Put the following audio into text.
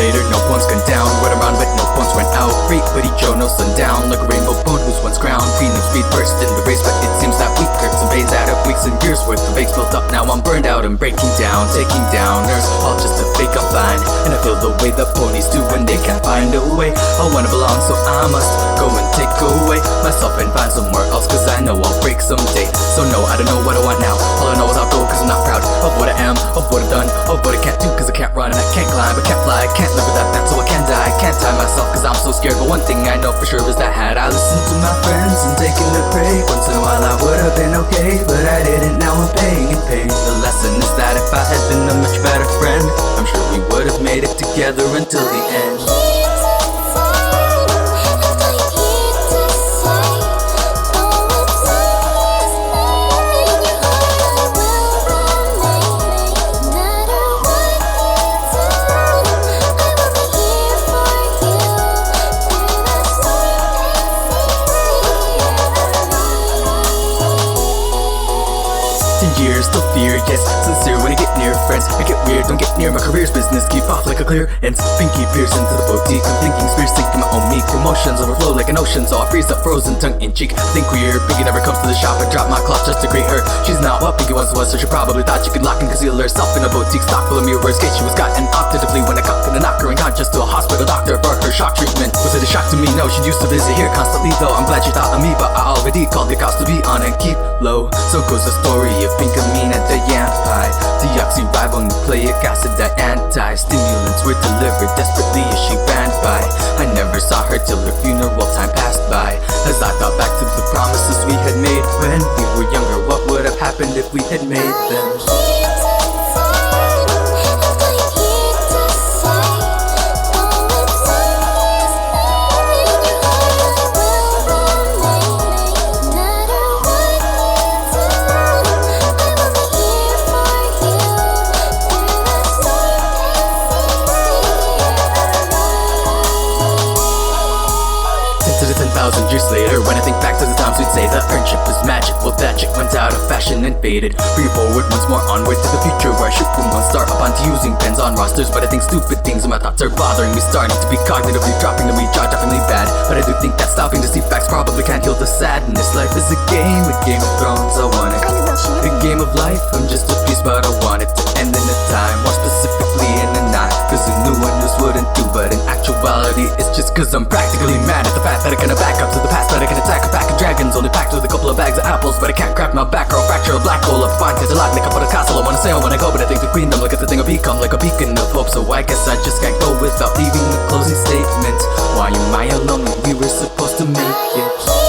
later, no points gone down. Went around but no points went out. Great buddy Joe, no sundown. Like a rainbow bone who's once crowned. Phoenix speed burst in the race, but it seems that we hurt some veins out of weeks and years worth of aches built up. Now I'm burned out and breaking down, taking downers, all just to fake I'm fine. And I feel the way the ponies do when they can't find a way. I wanna belong, so I must go and take away myself and find somewhere else, cause I know I'll break someday. So no, I don't know what I want now. All I know is I'll go cause I'm not proud of what I am, of what I've done, of what I can't do, cause I can't run and I can't climb, I can't fly, I can't live without that, so I can die. I can't tie myself cause I'm so scared, but one thing I know for sure is that had I listened to my friends and taken a break, once in a while I would have been okay, but I didn't. Now I'm paying and paying. The lesson is that if I had been a much better friend, I'm sure we would have made it together until the end. Years, still fear, yes, sincere when I get near friends. I get weird, don't get near my career's business. Keep off like a clear ends. Pinky pierce into the boutique. I'm thinking spears sinking my own meek. Emotions overflow like an ocean, so I freeze up frozen tongue in cheek. I think weird, Pinky never comes to the shop. I drop my cloth just to greet her. She's not what Pinky once was, so she probably thought she could lock and conceal herself in a boutique stock full of mirrors. Case she was gotten optatively when I cocked in a knocker and got just to a hospital doctor for her shock treatment. Was it a shock to me? No, she used to visit here constantly though. I'm glad she thought of me, but I already called the cops to be on and keep low. So goes the story of Pinkamene at the yam pie. Deoxyribonucleic acid, the anti-stimulants were delivered desperately as she ran by. I never saw her till her funeral time passed by. As I thought back to the promises we had made when we were younger, what would have happened if we had made them? To the 10,000 years later, when I think back to the times we'd say the friendship was magic, well that chick went out of fashion and faded. Free forward once more, onward to the future, where I should from one start up onto using pens on rosters. But I think stupid things and my thoughts are bothering me, starting to be cognitively dropping the reach, definitely bad. But I do think that stopping to see facts probably can't heal the sadness. Life is a Game of Thrones, I want it. A game of life, I'm just a piece, but I want it to end in a time, more specifically in a night. Cause a new one just wouldn't do, but in actuality it's just cause I'm practically mad at the fact that I can't back up to the past, but I can attack a pack of dragons only packed with a couple of bags of apples. But I can't crack my back or I'll fracture a black hole. I'm fine cause I like up on a castle. I wanna sail when I go, but I think the queendom, look at the thing I become, like a beacon of hope. So I guess I just can't go without leaving a closing statement. Why am I alone when we were supposed to make it?